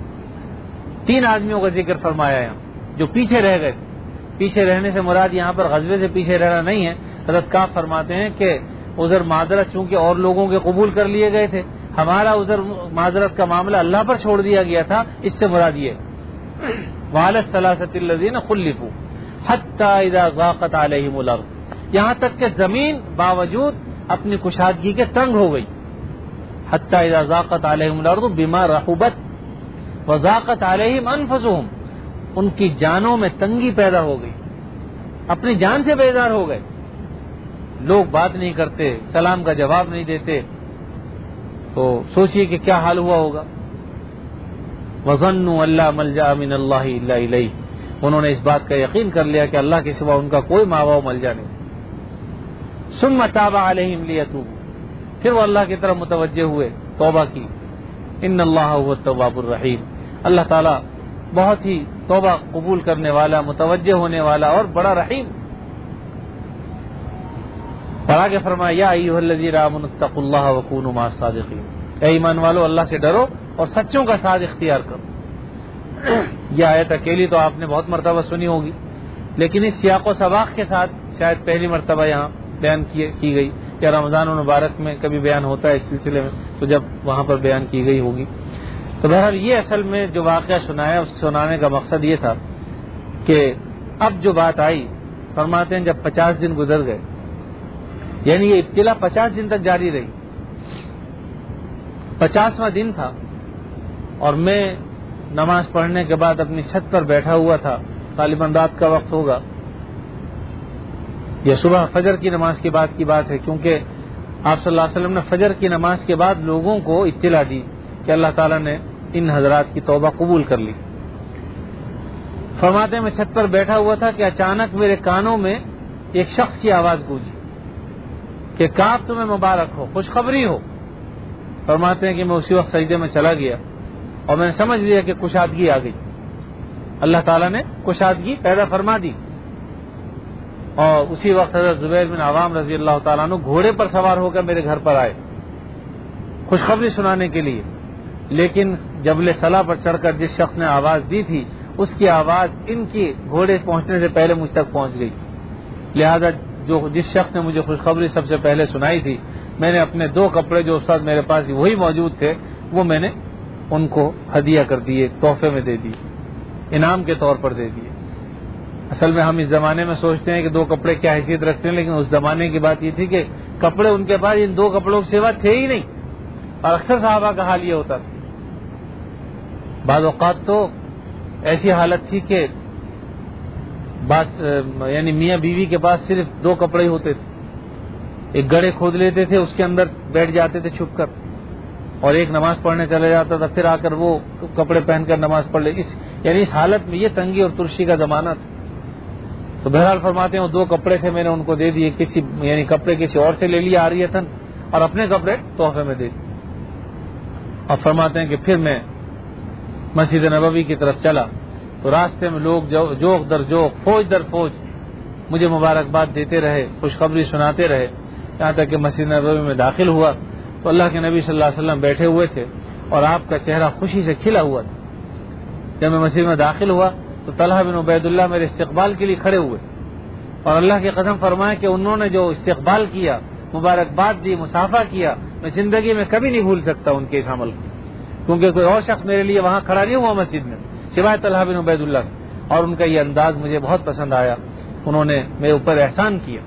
Speaker 1: تین آدمیوں کا ذکر فرمایا یہاں جو پیچھے رہ گئے. پیچھے رہنے سے مراد یہاں پر غزوے سے پیچھے رہنا نہیں ہے. حضرت کعب فرماتے ہیں کہ عذر معذرت چونکہ اور لوگوں کے قبول کر لیے گئے تھے، ہمارا عذر معذرت کا معاملہ اللہ پر چھوڑ دیا گیا تھا، اس سے مراد یہ وَعَلَى الثَّلَاثَةِ الَّذِينَ خُلِّفُوا حَتَّى إِذَا ضَاقَتْ عَلَيْهِمُ الْأَرْضُ، یہاں تک کہ زمین باوجود اپنی کشادگی کے تنگ ہو گئی. حَتَّى إِذَا ضَاقَتْ عَلَيْهِمُ الْأَرْضُ بِمَا رَحُبَتْ وَضَاقَتْ عَلَيْهِمْ أَنفُسُهُمْ، ان کی جانوں میں تنگی پیدا ہو گئی، اپنی جان سے بیزار ہو گئے. لوگ بات نہیں کرتے، سلام کا جواب نہیں دیتے، تو سوچئے کہ کیا حال ہوا ہوگا. وَظَنُّوا أَن لَّا مَلْجَأَ مِنَ اللَّهِ إِلَّا إِلَيْهِ، انہوں نے اس بات کا یقین کر لیا کہ اللہ کے سوا ان کا کوئی ماوا و ملجا نہیں. ثُمَّ تَابَ عَلَيْهِمْ لِيَتُوبُوا، پھر وہ اللہ کی طرف متوجہ ہوئے، توبہ کی. إِنَّ اللَّهَ هُوَ التَّوَّابُ الرَّحِيمُ، اللہ تعالیٰ بہت ہی توبہ قبول کرنے والا، متوجہ ہونے والا اور بڑا رحیم. اور آگے فرمایا یا ایھا الذین آمنوا اتقوا اللہ وکونوا مع الصادقین، اے ایمان والو اللہ سے ڈرو اور سچوں کا ساتھ اختیار کرو. یہ آیت اکیلی تو آپ نے بہت مرتبہ سنی ہوگی، لیکن اس سیاق و سباق کے ساتھ شاید پہلی مرتبہ یہاں بیان کی گئی، یا رمضان المبارک میں کبھی بیان ہوتا ہے اس سلسلے میں تو جب وہاں پر بیان کی گئی ہوگی. تو بہرحال یہ اصل میں جو واقعہ سنایا اس سنانے کا مقصد یہ تھا کہ اب جو بات آئی، فرماتے ہیں جب پچاس دن گزر گئے، یعنی یہ ابتلا پچاس دن تک جاری رہی. پچاسواں دن تھا اور میں نماز پڑھنے کے بعد اپنی چھت پر بیٹھا ہوا تھا، غالباً رات کا وقت ہوگا یا صبح فجر کی نماز کے بعد کی بات ہے، کیونکہ آپ صلی اللہ علیہ وسلم نے فجر کی نماز کے بعد لوگوں کو اطلاع دی کہ اللہ تعالیٰ نے ان حضرات کی توبہ قبول کر لی. فرماتے ہیں میں چھت پر بیٹھا ہوا تھا کہ اچانک میرے کانوں میں ایک شخص کی آواز گونجی کہ کعب تمہیں مبارک ہو، خوشخبری ہو. فرماتے ہیں کہ میں اسی وقت سجدے میں چلا گیا اور میں نے سمجھ لیا کہ کشادگی آ گئی، اللہ تعالیٰ نے کشادگی پیدا فرما دی. اور اسی وقت حضرت زبیر بن عوام رضی اللہ تعالیٰ عنہ گھوڑے پر سوار ہو کر میرے گھر پر آئے خوشخبری سنانے کے لیے. لیکن جبل صلا پر چڑھ کر جس شخص نے آواز دی تھی اس کی آواز ان کی گھوڑے پہنچنے سے پہلے مجھ تک پہنچ گئی. لہذا جو جس شخص نے مجھے خوشخبری سب سے پہلے سنائی تھی، میں نے اپنے دو کپڑے جو اس وقت میرے پاس وہی موجود تھے وہ میں نے ان کو ہدیہ کر دیے، تحفے میں دے دی، انعام کے طور پر دے دیے. اصل میں ہم اس زمانے میں سوچتے ہیں کہ دو کپڑے کیا حیثیت رکھتے ہیں، لیکن اس زمانے کی بات یہ تھی کہ کپڑے ان کے پاس ان دو کپڑوں کے سوا تھے ہی نہیں، اور اکثر صحابہ کا حال یہ ہوتا تھا. بعض اوقات تو ایسی حالت تھی کہ بعض یعنی میاں بیوی کے پاس صرف دو کپڑے ہی ہوتے تھے، ایک گڑھے کھود لیتے تھے، اس کے اندر بیٹھ جاتے تھے چھپ کر، اور ایک نماز پڑھنے چلا جاتا تھا، پھر آ کر وہ کپڑے پہن کر نماز پڑھ لے. اس یعنی اس حالت میں یہ تنگی اور ترشی کا زمانہ تھا. تو بہرحال فرماتے ہیں وہ دو کپڑے تھے، میں نے ان کو دے دیے، کسی یعنی کپڑے کسی اور سے لے لیے عاریتاً اور اپنے کپڑے تحفے میں دے دیے. اور فرماتے ہیں کہ پھر میں مسجد نبوی کی طرف چلا تو راستے میں لوگ جوق در جوق، فوج در فوج مجھے مبارکباد دیتے رہے، خوشخبری سناتے رہے، یہاں تک کہ مسجد نبوی میں داخل ہوا تو اللہ کے نبی صلی اللہ علیہ وسلم بیٹھے ہوئے تھے اور آپ کا چہرہ خوشی سے کھلا ہوا تھا. جب میں مسجد میں داخل ہوا تو طلحہ بن عبید اللہ میرے استقبال کے لیے کھڑے ہوئے اور اللہ کی قسم فرمایا کہ انہوں نے جو استقبال کیا، مبارکباد دی، مصافحہ کیا، میں زندگی میں کبھی نہیں بھول سکتا ان کے اس عمل کو، کیونکہ کوئی اور شخص میرے لیے وہاں کھڑا نہیں ہوا مسجد میں سوائے طلحہ بن عبید اللہ، اور ان کا یہ انداز مجھے بہت پسند آیا. انہوں نے میرے اوپر احسان کیا.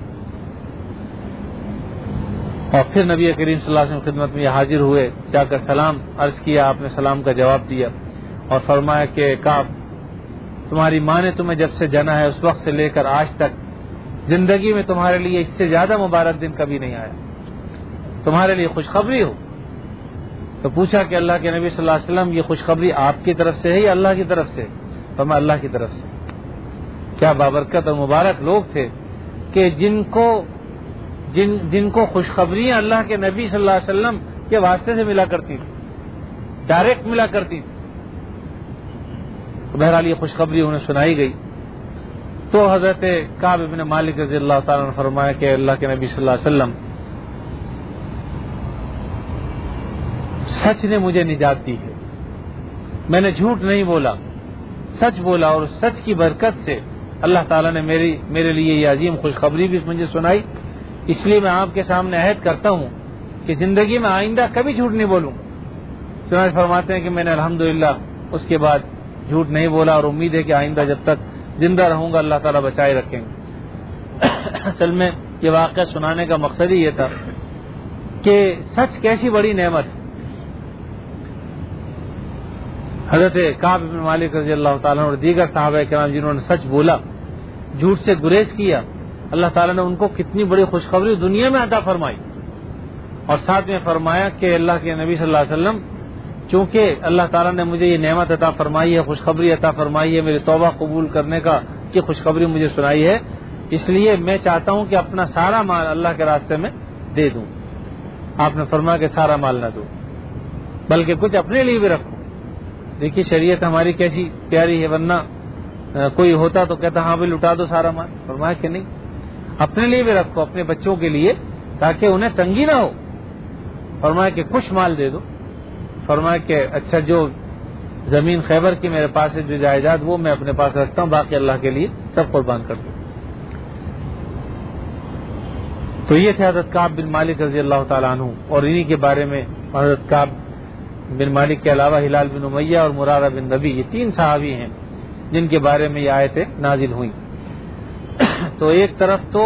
Speaker 1: اور پھر نبی کریم صلی اللہ علیہ وسلم کی خدمت میں یہ حاضر ہوئے، جا کر سلام عرض کیا، آپ نے سلام کا جواب دیا اور فرمایا کہ کعب تمہاری ماں نے تمہیں جب سے جنا ہے اس وقت سے لے کر آج تک زندگی میں تمہارے لیے اس سے زیادہ مبارک دن کبھی نہیں آیا، تمہارے لیے خوشخبری ہو. تو پوچھا کہ اللہ کے نبی صلی اللہ علیہ وسلم یہ خوشخبری آپ کی طرف سے ہے یا اللہ کی طرف سے؟ فرمایا اللہ کی طرف سے. کیا بابرکت اور مبارک لوگ تھے کہ جن کو جن جن کو خوشخبریاں اللہ کے نبی صلی اللہ علیہ وسلم کے واسطے سے ملا کرتی تھی، ڈائریکٹ ملا کرتی تھی. بہرحال یہ خوشخبری انہیں سنائی گئی تو حضرت کعب بن مالک رضی اللہ تعالیٰ نے فرمایا کہ اللہ کے نبی صلی اللہ علیہ وسلم سچ نے مجھے نجات دی ہے، میں نے جھوٹ نہیں بولا، سچ بولا، اور سچ کی برکت سے اللہ تعالیٰ نے میری میرے لیے یہ عظیم خوشخبری بھی مجھے سنائی. اس لیے میں آپ کے سامنے عہد کرتا ہوں کہ زندگی میں آئندہ کبھی جھوٹ نہیں بولوں. چنانچہ فرماتے ہیں کہ میں نے الحمدللہ اس کے بعد جھوٹ نہیں بولا، اور امید ہے کہ آئندہ جب تک زندہ رہوں گا اللہ تعالیٰ بچائے رکھیں گے. اصل میں یہ واقعہ سنانے کا مقصد ہی یہ تھا کہ سچ کیسی بڑی نعمت. حضرت کعب بن مالک رضی اللہ تعالیٰ اور دیگر صحابہ کرام جنہوں نے سچ بولا، جھوٹ سے گریز کیا، اللہ تعالیٰ نے ان کو کتنی بڑی خوشخبری دنیا میں عطا فرمائی. اور ساتھ میں فرمایا کہ اللہ کے نبی صلی اللہ علیہ وسلم چونکہ اللہ تعالیٰ نے مجھے یہ نعمت عطا فرمائی ہے، خوشخبری عطا فرمائی ہے، میری توبہ قبول کرنے کا کی خوشخبری مجھے سنائی ہے، اس لیے میں چاہتا ہوں کہ اپنا سارا مال اللہ کے راستے میں دے دوں. آپ نے فرمایا کہ سارا مال نہ دو بلکہ کچھ اپنے لیے بھی رکھو. دیکھیے شریعت ہماری کیسی پیاری ہے، ورنہ کوئی ہوتا تو کہتا ہاں بھی لٹا دو سارا مال. فرمایا کہ نہیں، اپنے لیے بھی رکھو، اپنے بچوں کے لیے، تاکہ انہیں تنگی نہ ہو. فرمایا کہ کچھ مال دے دو. فرمایا کہ اچھا جو زمین خیبر کی میرے پاس ہے جو جائیداد وہ میں اپنے پاس رکھتا ہوں، باقی اللہ کے لیے سب قربان کر دوں. تو یہ تھے حضرت کعب بن مالک رضی اللہ تعالیٰ عنہ، اور انہی کے بارے میں حضرت کعب بن مالک کے علاوہ ہلال بن امیہ اور مرارہ بن ربیع، یہ تین صحابی ہیں جن کے بارے میں یہ آیتیں نازل ہوئیں. تو ایک طرف تو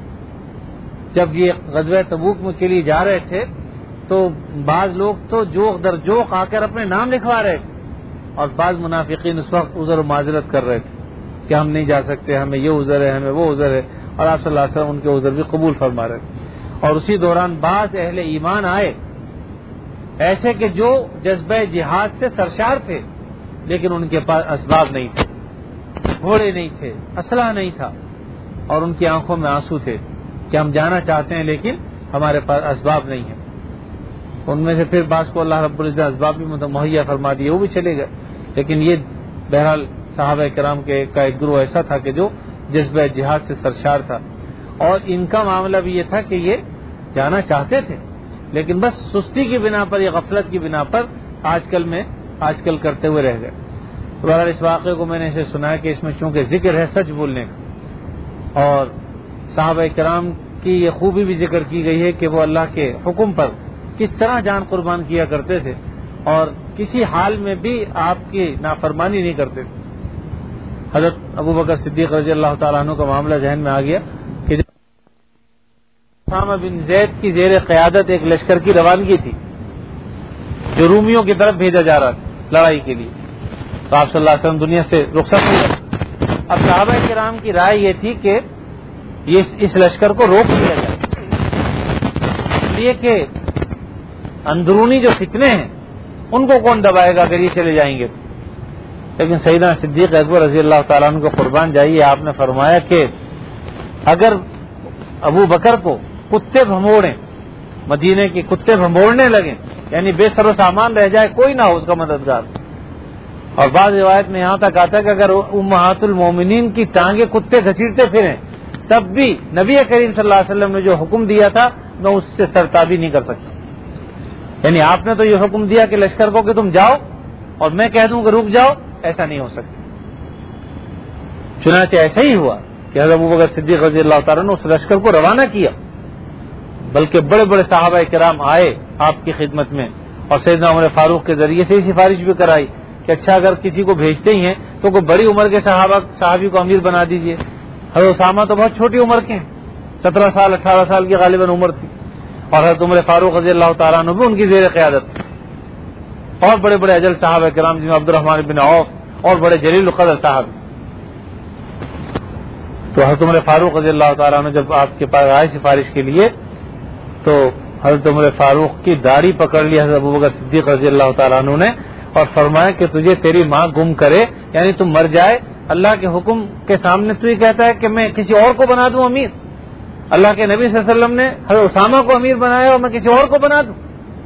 Speaker 1: جب یہ غزوہ تبوک میں کے لیے جا رہے تھے تو بعض لوگ تو جوق در جوق آ کر اپنے نام لکھوا رہے تھے، اور بعض منافقین اس وقت عذر و معذرت کر رہے تھے کہ ہم نہیں جا سکتے، ہمیں یہ عذر ہے، ہمیں وہ عذر ہے، اور آپ صلی اللہ علیہ وسلم ان کے عذر بھی قبول فرما رہے تھے. اور اسی دوران بعض اہل ایمان آئے ایسے کہ جو جذبہ جہاد سے سرشار تھے، لیکن ان کے پاس اسباب نہیں تھے، گھوڑے نہیں تھے، اسلحہ نہیں تھا، اور ان کی آنکھوں میں آنسو تھے کہ ہم جانا چاہتے ہیں لیکن ہمارے پاس اسباب نہیں ہیں. ان میں سے پھر بعض کو اللہ رب العزت اسباب بھی مہیا فرما دیے، وہ بھی چلے گئے. لیکن یہ بہرحال صحابہ کرام کے کا ایک گروہ ایسا تھا کہ جو جذبہ جہاد سے سرشار تھا، اور ان کا معاملہ بھی یہ تھا کہ یہ جانا چاہتے تھے لیکن بس سستی کی بنا پر یا غفلت کی بنا پر آج کل میں آج کل کرتے ہوئے رہ گئے. بہرحال اس واقعے کو میں نے اسے سنا کہ اس میں چونکہ ذکر ہے سچ بولنے کا، اور صحابہ کرام کی یہ خوبی بھی ذکر کی گئی ہے کہ وہ اللہ کے حکم پر کس طرح جان قربان کیا کرتے تھے اور کسی حال میں بھی آپ کی نافرمانی نہیں کرتے تھے. حضرت ابو بکر صدیق رضی اللہ تعالیٰ عنہ کا معاملہ ذہن میں آ گیا کہ جب اسامہ بن زید کی زیر قیادت ایک لشکر کی روانگی تھی جو رومیوں کی طرف بھیجا جا رہا تھا لڑائی کے لیے، تو آپ صلی اللہ علیہ وسلم دنیا سے رخصت ہوئے. اب صحابہ کرام کی رائے یہ تھی کہ یہ اس لشکر کو روک لیا جائے، اس لیے کہ اندرونی جو فتنے ہیں ان کو کون دبائے گا اگر یہ چلے جائیں گے تو. لیکن سیدنا صدیق اکبر رضی اللہ تعالیٰ عنہ کو قربان جائیے، آپ نے فرمایا کہ اگر ابو بکر کو کتے بھموڑیں، مدینے کے کتے بھموڑنے لگیں، یعنی بے سر و سامان رہ جائے، کوئی نہ ہو اس کا مددگار. اور بعض روایت میں یہاں تک آتا ہے کہ اگر امہات المومنین کی ٹانگیں کتے گھسیٹتے پھریں تب بھی نبی کریم صلی اللہ علیہ وسلم نے جو حکم دیا تھا میں اس سے سرتابی نہیں کر سکتا. یعنی آپ نے تو یہ حکم دیا کہ لشکر کو کہ تم جاؤ اور میں کہہ دوں کہ رک جاؤ، ایسا نہیں ہو سکتا. چنانچہ ایسا ہی ہوا کہ حضرت ابوبکر صدیق رضی اللہ تعالیٰ نے اس لشکر کو روانہ کیا، بلکہ بڑے بڑے صحابہ کرام آئے آپ کی خدمت میں، اور سیدنا عمر فاروق کے ذریعے سے ہی سفارش بھی کرائی کہ اچھا اگر کسی کو بھیجتے ہی ہیں تو کوئی بڑی عمر کے صحابہ صحابی کو امیر بنا دیجئے. حضرت اسامہ تو بہت چھوٹی عمر کے ہیں، سترہ سال اٹھارہ سال کی غالباً عمر تھی، اور حضرت عمر فاروق رضی اللہ تعالیٰ عنہ بھی ان کی زیر قیادت، اور بڑے بڑے اجل صحابہ کرام جن میں عبد الرحمن بن عوف اور بڑے جلیل القدر صاحب. تو حضرت عمر فاروق رضی اللہ تعالیٰ عنہ جب آپ کے پاس آئے سفارش کے لیے تو حضرت عمر فاروق کی داڑھی پکڑ لی حضرت ابوبکر صدیق رضی اللہ تعالیٰ عنہ نے، اور فرمایا کہ تجھے تیری ماں گم کرے، یعنی تم مر جائے، اللہ کے حکم کے سامنے تو یہ کہتا ہے کہ میں کسی اور کو بنا دوں امیر. اللہ کے نبی صلی اللہ علیہ وسلم نے حضرت اسامہ کو امیر بنایا اور میں کسی اور کو بنا دوں.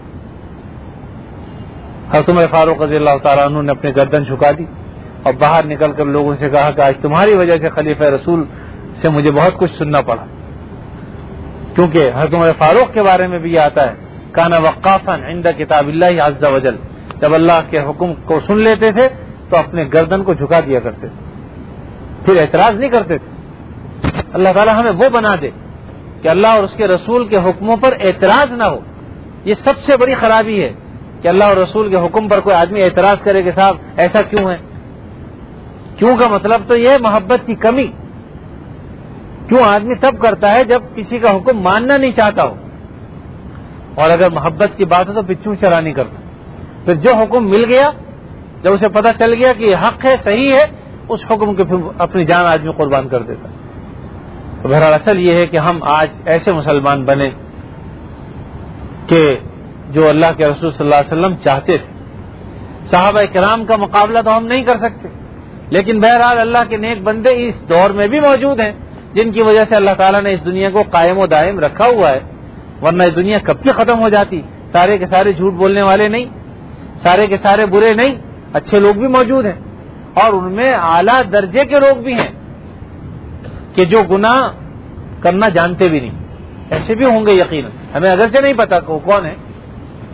Speaker 1: حضرت عمر فاروق رضی اللہ تعالیٰ عنہ نے اپنی گردن جھکا دی اور باہر نکل کر لوگوں سے کہا کہ آج تمہاری وجہ سے خلیفہ رسول سے مجھے بہت کچھ سننا پڑا. کیونکہ حضرت عمر فاروق کے بارے میں بھی یہ آتا ہے کانا وقافا عند کتاب اللہ عز وجل، جب اللہ کے حکم کو سن لیتے تھے تو اپنے گردن کو جھکا دیا کرتے تھے، پھر اعتراض نہیں کرتے تھے. اللہ تعالیٰ ہمیں وہ بنا دے کہ اللہ اور اس کے رسول کے حکموں پر اعتراض نہ ہو. یہ سب سے بڑی خرابی ہے کہ اللہ اور رسول کے حکم پر کوئی آدمی اعتراض کرے کہ صاحب ایسا کیوں ہے. کیوں کا مطلب تو یہ ہے محبت کی کمی. کیوں آدمی تب کرتا ہے جب کسی کا حکم ماننا نہیں چاہتا ہو، اور اگر محبت کی بات ہو تو پچھو چلا نہیں کرتا. پھر جو حکم مل گیا، جب اسے پتہ چل گیا کہ یہ حق ہے، صحیح ہے، اس حکم کے پھر اپنی جان آدمی قربان کر دیتا. تو بہرحال اصل یہ ہے کہ ہم آج ایسے مسلمان بنے کہ جو اللہ کے رسول صلی اللہ علیہ وسلم چاہتے تھے. صحابہ کرام کا مقابلہ تو ہم نہیں کر سکتے، لیکن بہرحال اللہ کے نیک بندے اس دور میں بھی موجود ہیں جن کی وجہ سے اللہ تعالیٰ نے اس دنیا کو قائم و دائم رکھا ہوا ہے، ورنہ اس دنیا کب کی ختم ہو جاتی. سارے کے سارے جھوٹ بولنے والے نہیں، سارے کے سارے برے نہیں، اچھے لوگ بھی موجود ہیں، اور ان میں اعلیٰ درجے کے لوگ بھی ہیں کہ جو گناہ کرنا جانتے بھی نہیں. ایسے بھی ہوں گے یقیناً، ہمیں اگرچہ نہیں پتا کہ وہ کون ہے،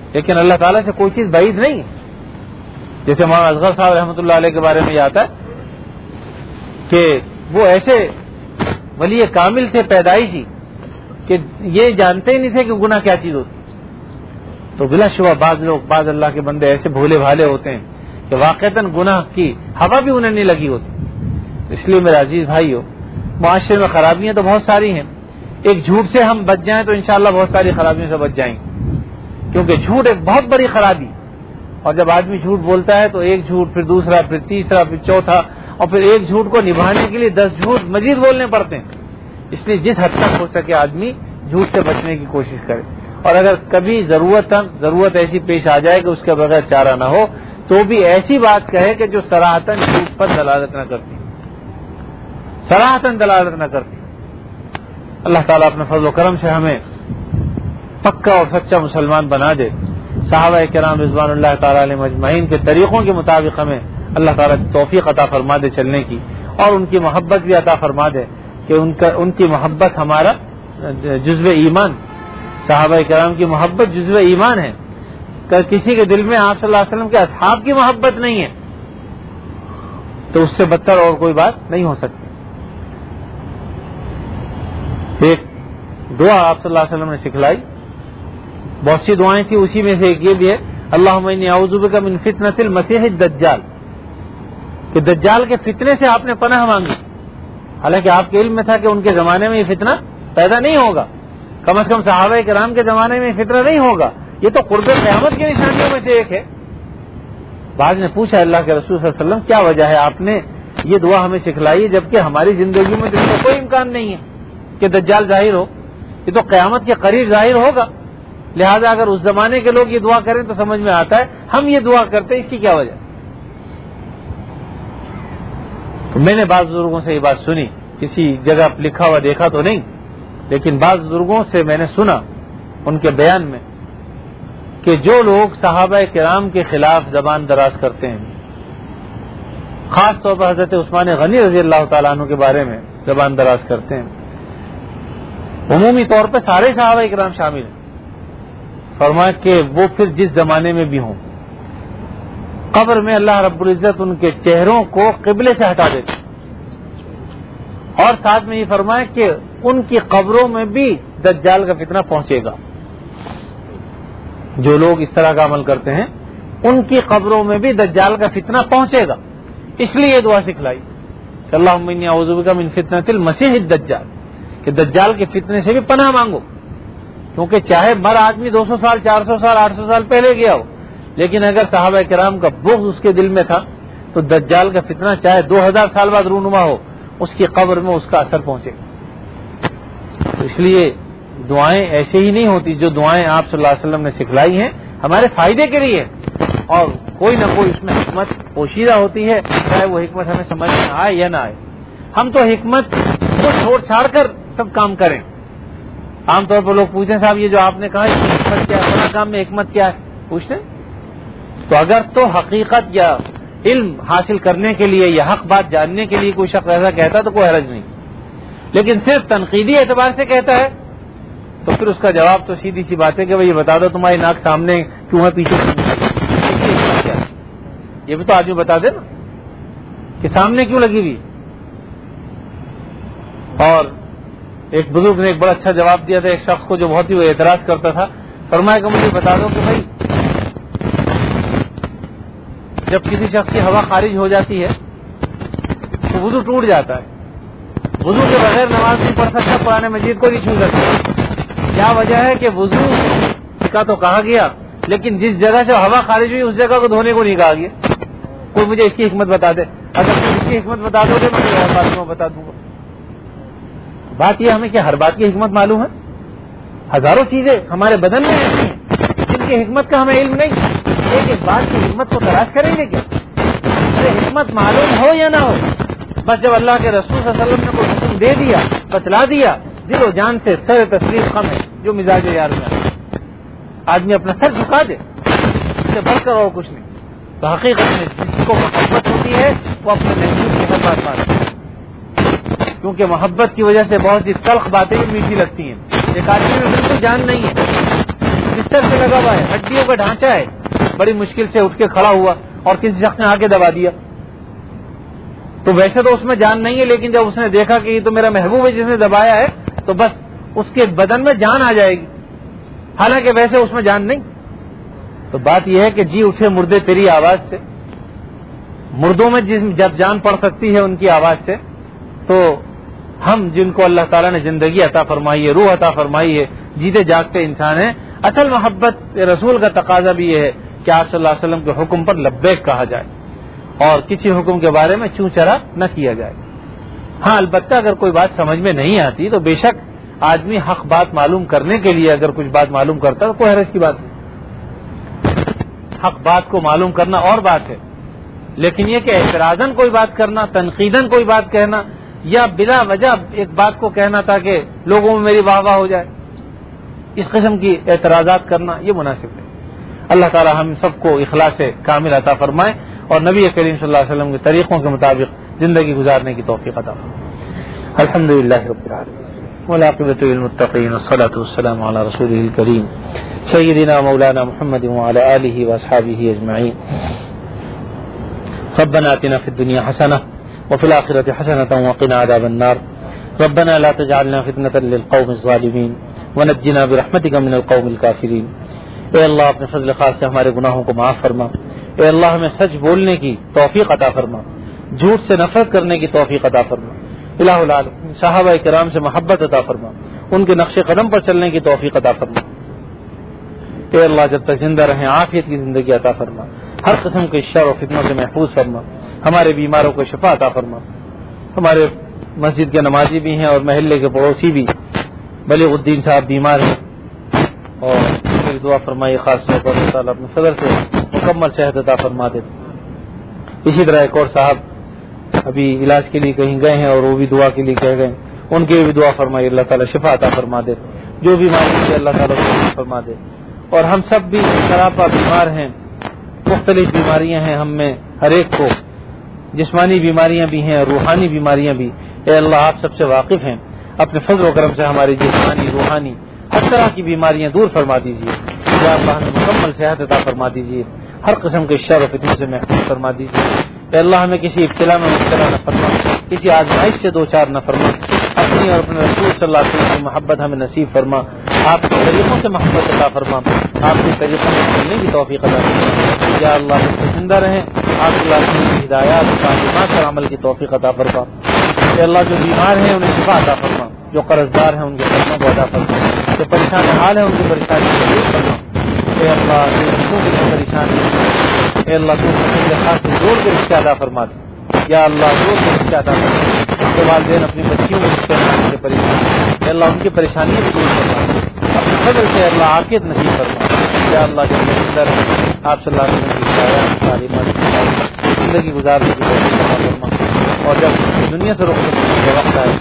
Speaker 1: لیکن اللہ تعالیٰ سے کوئی چیز بعید نہیں ہے. جیسے مولانا اصغر صاحب رحمۃ اللہ علیہ کے بارے میں یہ آتا ہے کہ وہ ایسے ولی کامل تھے پیدائشی کہ یہ جانتے ہی نہیں تھے کہ گناہ کیا چیز ہوتی. تو بلا شبہ بعض لوگ بعض اللہ کے بندے ایسے بھولے بھالے ہوتے ہیں کہ واقعتاً گناہ کی ہوا بھی انہیں نہیں لگی ہوتی. اس لیے میرے عزیز بھائیو، معاشرے میں خرابیاں تو بہت ساری ہیں. ایک جھوٹ سے ہم بچ جائیں تو انشاءاللہ بہت ساری خرابیوں سے بچ جائیں گے، کیونکہ جھوٹ ایک بہت بڑی خرابی. اور جب آدمی جھوٹ بولتا ہے تو ایک جھوٹ، پھر دوسرا، پھر تیسرا، پھر چوتھا، اور پھر ایک جھوٹ کو نبھانے کے لیے دس جھوٹ مزید بولنے پڑتے ہیں. اس لیے جس حد تک ہو سکے آدمی جھوٹ سے بچنے کی کوشش کرے. اور اگر کبھی ضرورت ضرورت ایسی پیش آ جائے کہ اس کے بغیر چارہ نہ ہو تو بھی ایسی بات کہے کہ جو صراحتاً جھوٹ پر دلالت نہ کرتی، صراحتاً دلالت نہ کرتی. اللہ تعالیٰ اپنے فضل و کرم سے ہمیں پکا اور سچا مسلمان بنا دے. صحابہ کرام رضوان اللہ تعالیٰ علیہ مجمعین کے طریقوں کے مطابق ہمیں اللہ تعالیٰ توفیق عطا فرما دے چلنے کی، اور ان کی محبت بھی عطا فرما دے کہ ان کا ان کی محبت ہمارا جزو ایمان. صحابہ کرام کی محبت جزو ایمان ہے. کسی کے دل میں آپ صلی اللہ علیہ وسلم کے اصحاب کی محبت نہیں ہے تو اس سے بدتر اور کوئی بات نہیں ہو سکتی. ایک دعا آپ صلی اللہ علیہ وسلم نے سکھلائی، بہت سی دعائیں تھی، اسی میں سے ایک یہ بھی ہے اللہم انی اعوذ بک من فتنۃ المسیح الدجال، کہ دجال کے فتنے سے آپ نے پناہ مانگی. حالانکہ آپ کے علم میں تھا کہ ان کے زمانے میں یہ فتنہ پیدا نہیں ہوگا، کم از کم صحابہ کرام کے زمانے میں یہ فتنہ نہیں ہوگا. یہ تو قرب قیامت کی نشانیوں میں سے ایک ہے. بعض نے پوچھا اللہ کے رسول صلی اللہ علیہ وسلم کیا وجہ ہے آپ نے یہ دعا ہمیں سکھلائی ہے جبکہ ہماری زندگی میں تو اس کا کوئی امکان نہیں ہے کہ دجال ظاہر ہو، یہ تو قیامت کے قریب ظاہر ہوگا، لہذا اگر اس زمانے کے لوگ یہ دعا کریں تو سمجھ میں آتا ہے ہم یہ دعا کرتے ہیں، اس کی کیا وجہ. تو میں نے بعض بزرگوں سے یہ بات سنی، کسی جگہ لکھا ہوا دیکھا تو نہیں، لیکن بعض بزرگوں سے میں نے سنا ان کے بیان میں کہ جو لوگ صحابہ کرام کے خلاف زبان دراز کرتے ہیں، خاص طور پر حضرت عثمان غنی رضی اللہ تعالیٰ عنہ کے بارے میں زبان دراز کرتے ہیں، عمومی طور پہ سارے صحابہ کرام شامل ہیں. فرمایا کہ وہ پھر جس زمانے میں بھی ہوں قبر میں اللہ رب العزت ان کے چہروں کو قبلے سے ہٹا دیتے، اور ساتھ میں یہ فرمایا کہ ان کی قبروں میں بھی دجال کا فتنہ پہنچے گا. جو لوگ اس طرح کا عمل کرتے ہیں ان کی قبروں میں بھی دجال کا فتنہ پہنچے گا. اس لیے یہ دعا سکھلائی کہ اللہم انی اعوذ بک من فتنۃ المسیح الدجال، کہ دجال کے فتنے سے بھی پناہ مانگو. کیونکہ چاہے مر آدمی دو سو سال، چار سو سال، آٹھ سو سال پہلے گیا ہو، لیکن اگر صحابہ کرام کا بغض اس کے دل میں تھا تو دجال کا فتنہ چاہے دو ہزار سال بعد رونما ہو، اس کی قبر میں اس کا اثر پہنچے گا. اس لیے دعائیں ایسے ہی نہیں ہوتی، جو دعائیں آپ صلی اللہ علیہ وسلم نے سکھلائی ہیں ہمارے فائدے کے لیے، اور کوئی نہ کوئی اس میں حکمت پوشیدہ ہوتی ہے، چاہے وہ حکمت ہمیں سمجھ میں آئے یا نہ آئے. ہم تو حکمت کو چھوڑ چھاڑ کر سب کام کریں. عام طور پر لوگ پوچھتے ہیں صاحب یہ جو آپ نے کہا اس کی حکمت کیا ہے، بڑا کام میں حکمت کیا ہے پوچھتے ہیں. تو اگر تو حقیقت یا علم حاصل کرنے کے لیے یا حق بات جاننے کے لیے کوئی شخص ایسا کہتا تو کوئی حرج نہیں، لیکن صرف تنقیدی اعتبار سے کہتا ہے تو پھر اس کا جواب تو سیدھی سی بات ہے کہ بھائی یہ بتا دو تمہاری ناک سامنے کیوں ہے پیچھے کیوں، یہ بھی تو آدمی بتا دے نا کہ سامنے کیوں لگی ہوئی. اور ایک بزرگ نے ایک بڑا اچھا جواب دیا تھا ایک شخص کو جو بہت ہی وہ اعتراض کرتا تھا. فرمایا کہ مجھے بتا دو کہ بھائی جب کسی شخص کی ہوا خارج ہو جاتی ہے تو وضو ٹوٹ جاتا ہے، وضو کے بغیر نماز نہیں پڑھ سکتا، قرآن مجید کو نہیں چھو سکتا. کیا وجہ ہے کہ وضو کا تو کہا گیا لیکن جس جگہ سے ہوا خارج ہوئی اس جگہ کو دھونے کو نہیں کہا گیا؟ کوئی مجھے اس کی حکمت بتا دے. اگر تم اس کی حکمت بتا دو گے میں ہر بات کو بتا دوں گا. بات یہ ہمیں کہ ہر بات کی حکمت معلوم ہے؟ ہزاروں چیزیں ہمارے بدن میں ایسی ہیں جن کی حکمت کا ہمیں علم نہیں. ایک ایک بات کی حکمت کو تلاش کریں گے کیا؟ حکمت معلوم ہو یا نہ ہو، بس جب اللہ کے رسول صلی اللہ علیہ وسلم نے کوئی حکم دے دیا، بتلا دیا، دل و جان سے سر تسلیم کم ہے جو مزاج یار میں آئے. آدمی اپنا سر جھکا دے، اس سے بڑھ کر اور کچھ نہیں. تو حقیقت میں جس کو محبت ہوتی ہے وہ اپنے محسوس کی ہر بات مانتا ہے، کیونکہ محبت کی وجہ سے بہت سی تلخ باتیں میٹھی لگتی ہیں. ایک آدمی میں بالکل جان نہیں ہے بستر سے لگا ہوا ہے, ہڈیوں کا ڈھانچہ ہے, بڑی مشکل سے اٹھ کے کھڑا ہوا اور کسی شخص نے آ کے دبا دیا, تو ویسے تو اس میں جان نہیں ہے, لیکن جب اس نے دیکھا کہ یہ تو میرا محبوب ہے جس نے دبایا ہے, تو بس اس کے بدن میں جان آ جائے گی, حالانکہ ویسے اس میں جان نہیں. تو بات یہ ہے کہ جی اٹھے مردے تیری آواز سے, مردوں میں جب جان پڑ سکتی ہے ان کی آواز سے, تو ہم جن کو اللہ تعالیٰ نے زندگی عطا فرمائی ہے, روح عطا فرمائی ہے, جیتے جاگتے انسان ہیں. اصل محبت رسول کا تقاضا بھی یہ ہے کہ آپ صلی اللہ علیہ وسلم کے حکم پر لبیک کہا جائے اور کسی حکم کے بارے میں چوں چرا نہ کیا جائے. ہاں البتہ اگر کوئی بات سمجھ میں نہیں آتی تو بے شک آدمی حق بات معلوم کرنے کے لیے اگر کچھ بات معلوم کرتا ہے تو کوئی حرج کی بات نہیں. حق بات کو معلوم کرنا اور بات ہے, لیکن یہ کہ اعتراضاً کوئی بات کرنا, تنقیداً کوئی بات کہنا, یا بلا وجہ ایک بات کو کہنا تاکہ لوگوں میں میری واہ واہ ہو جائے, اس قسم کی اعتراضات کرنا یہ مناسب نہیں. اللہ تعالی ہم سب کو اخلاص کامل عطا فرمائے اور نبی کریم صلی اللہ علیہ وسلم کے طریقوں کے مطابق زندگی گزارنے کی توفیق عطا فرمائے. الحمدللہ رب العالمین والعاقبۃ للمتقین والصلاۃ والسلام علی رسولہ الکریم سیدنا مولانا محمد وعلی آلہ واصحابہ اجمعین. ربنا آتنا فی الدنیا حسنہ وفی الآخرۃ حسنۃ وقنا عذاب النار. ربنا لا تجعلنا فتنة للقوم الظالمین ونجنا برحمتک من القوم الکافرین. اے اللہ اپنے فضل خاص سے ہمارے گناہوں کو معاف فرما. اے اللہ ہمیں سچ بولنے کی توفیق عطا فرما, جھوٹ سے نفرت کرنے کی توفیق عطا فرما. الہ العالمین صحابہ کرام سے محبت عطا فرما, ان کے نقش قدم پر چلنے کی توفیق عطا فرما. اے اللہ جب تک زندہ رہیں عافیت کی زندگی عطا فرما, ہر قسم کے شر و فتنوں سے محفوظ فرما, ہمارے بیماروں کو شفا عطا فرما. ہمارے مسجد کے نمازی بھی ہیں اور محلے کے پڑوسی بھی, بلیغ الدین صاحب بیمار ہیں اور میری دعا فرمائی خاص طور پر اللہ تعالیٰ اپنے فضل سے مکمل صحت عطا فرما دے. اسی طرح ایک اور صاحب ابھی علاج کے لیے کہیں گئے ہیں اور وہ بھی دعا کے لیے کہہ گئے, ان کے بھی دعا فرمائی اللہ تعالیٰ شفا عطا فرما دے, جو بیماری ہے اللہ تعالیٰ شفا فرما دے. اور ہم سب بھی سراپا بیمار ہیں, مختلف بیماریاں ہیں ہم میں ہر ایک کو, جسمانی بیماریاں بھی ہیں روحانی بیماریاں بھی. اے اللہ آپ سب سے واقف ہیں, اپنے فضل و کرم سے ہماری جسمانی روحانی ہر طرح کی بیماریاں دور فرما دیجیے. یا اللہ ہمیں مکمل صحت عطا فرما دیجیے, ہر قسم کے شر و فتنوں سے محفوظ فرما دیجیے. اے اللہ ہمیں کسی ابتلا میں مبتلا نہ فرما, کسی آزمائش سے دو چار نہ فرما. اپنی اور اپنے رسول صلی اللہ علیہ وسلم کی محبت ہمیں نصیب فرما, آپ کے طریقوں سے محبت عطا فرما, آپ کے طریقوں سے چلنے کی توفیق عطا فرما. یا اللہ ہم زندہ رہیں, آپ صلی اللہ علیہ وسلم کی ہدایات اور تعلیمات پر عمل کی توفیق عطا فرما. اے اللہ جو بیمار ہیں انہیں شفا عطا فرما, جو قرض دار ہیں ان کے قرضوں کو عطا فرما, جو پریشان حال ہیں ان کی پریشانی کو دور فرما. اے اللہ جو رشتوں کی پریشانی ہے, اے اللہ تو اپنے خاص سے جوڑ کے رشتے عطا فرما دے. یا اللہ جوڑ کے رشتے عطا فرما, ان کے والدین اپنی بچیوں کو رشتے سے پریشان, اے اللہ ان کی پریشانیاں بھی دور فرما, اپنے فضل سے اللہ عافیت نصیب فرما. یا اللہ جب اندر آپ صلی اللہ علیہ وسلم کی ہدایات تعلیمات زندگی گزارنے کی توفیق عطا فرما, اور جب دنیا سے رخصت ہونے کا وقت آئے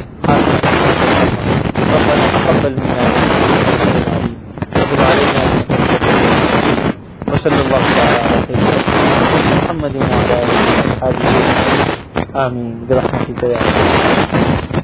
Speaker 1: وصلی اللہ تعالی محمد وعلی آلہ وصحبہ آمین برحمتک یا